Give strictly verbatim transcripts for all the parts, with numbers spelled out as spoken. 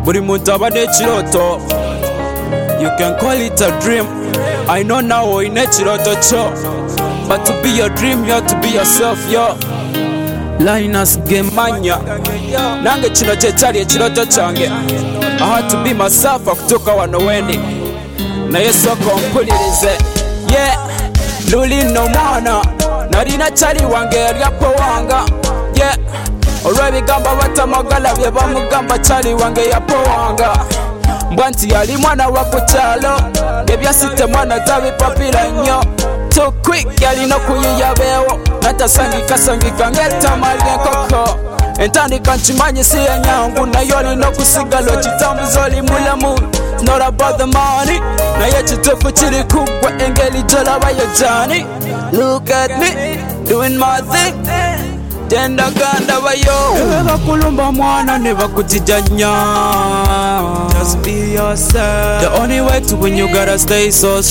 buri muntu aba n'ekiroto. You can call it a dream. I know now oyine ekiroto kyo, but to be your dream you have to be yourself, yo. Linus Gemanya, nange kino kyekyali ekiroto kyange. I had to be myself okutuuka wano wendi, naye sooka ompulirize. Yeah, luli nno mwana, nalina kyali wange yali apowanga. Yeah, olw'ebigambo batamagala bye bamugamba kyali wange yapowanga. Mbwa nti yali mwana wa ku kyalo, ebyasite mwana tabipapira nnyo. Too quick yalina okuyiya beewo, natasangikasangika ng'ettama ly'enkoko. Entandika nkimanyi si enyangu, naye olina okusigala okitambuza oli mulamu. It's not about the money, naye ekituufu kiri ku ggwe engeri gy'olabayo gy'ani. Look at me, doing my thing, tenda ganda bayo. Ewe bakulumba mwana ne bakutijanya. Just be yourself. The only way to win you gotta stay so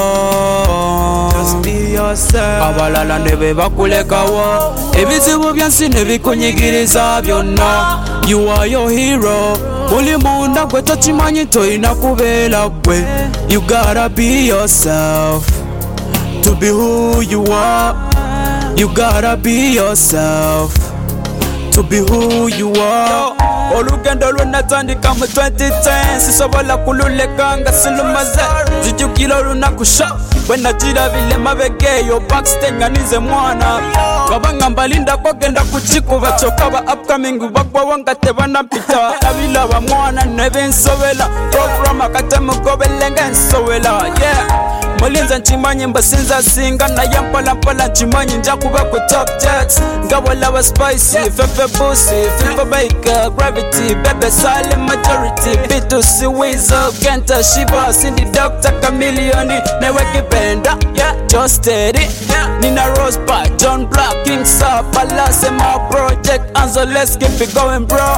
strong. Just be yourself. Abalala ne be bakulekawo, ebizibu byansi ne bikunyigiriza byonna. You are your hero. Buli munda gwe tokimanyi toyina kubeera gwe. You gotta be yourself to be who you are. You gotta be yourself to be who you are. Olugendo lwenatandika mu twenty ten, sisobola kululeka nga silumaze. Zijjukira olunaku sha bwe nagirabira emabega eyo backstage nga nize mwana. Kabanga mbalindako genda kukikuba kyokka ba upcoming bagwawo nga tebanampita. Nabilaba mwana ne bensobera, program akatemugobele ng'ensowera. Yeah, mulinze nkimanyi mbasinza singa, naye mpola mpola nkimanyi nja kuba ku top jets. Nga bwolaba spicy, fefe boosie, fever baker, gravity, bebe silent majority. B two C Weasel, Kenta, Shiva, Cindy, Doctor Chameleon, newe kipenda, yeah, just steady. Nina Rosebud, John Black, King Saw, Palace, my project, and so let's keep it going, bro.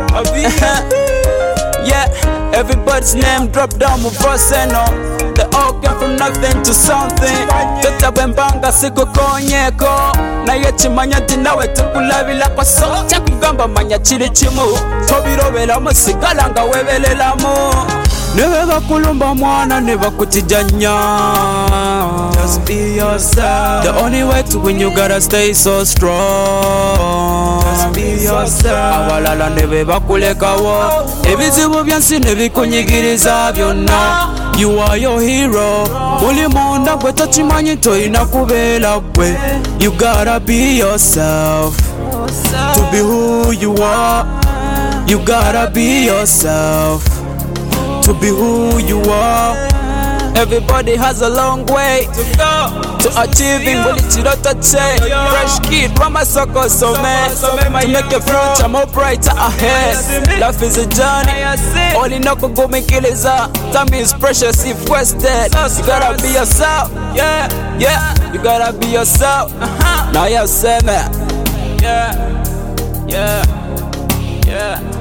Yeah, everybody's name drop down with verse and all. They all came from nothing to something. Teta bembanga sikukonyeko, naye kimanya nti nawe tukulabirako. So kyakugamba manya kiri kimu, tobiroberamu sigala nga weebeleramu. Ne bwe bakulumba mwana ne bakutijanya. Just be yourself. The only way to win you gotta stay so strong. Just be yourself. Abalala ne be bakulekawo, ebizibu byansi ne bikunyigiriza byonna. You are your hero. Buli munda gwe tokimanyi toyina kubeera gwe. You gotta be yourself to be who you are. You gotta be yourself to be who you are. Everybody has a long way to go to achieving buli kiroto kye. Fresh kid Ramasoko so man, to make your future more brighter ahead. Life is a journey, olina okugumikiriza. Time is precious if wasted. You gotta be yourself, yeah, yeah. You gotta be yourself. Now you say man, yeah, yeah, yeah.